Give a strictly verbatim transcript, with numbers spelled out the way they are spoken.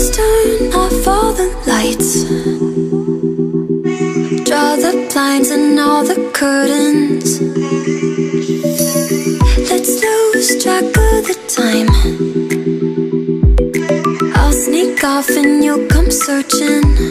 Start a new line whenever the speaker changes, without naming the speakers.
Let's turn off all the lights, draw the blinds and all the curtains. Let's lose track of the time. I'll sneak off and you'll come searching.